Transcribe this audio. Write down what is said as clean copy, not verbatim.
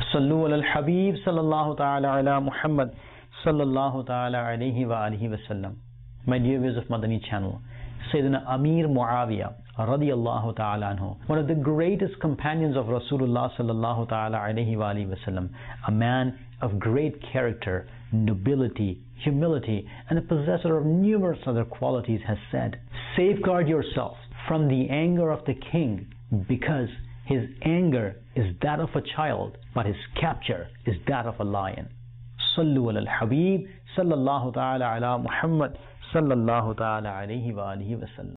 Sallu ala al-Habib sallallahu ta'ala ala Muhammad sallallahu ta'ala alayhi wa alihi wa sallam. My dear viewers of Madani channel, Sayyidina Amir Muawiyah radiyallahu ta'ala anhu, one of the greatest companions of Rasulullah sallallahu ta'ala alayhi wa alihi wa sallam, a man of great character, nobility, humility, and a possessor of numerous other qualities, has said, safeguard yourself from the anger of the king, because his anger is that of a child, but his capture is that of a lion. Sallu ala al-Habib sallallahu ta'ala ala Muhammad sallallahu ta'ala alayhi wa alihi wa sallam.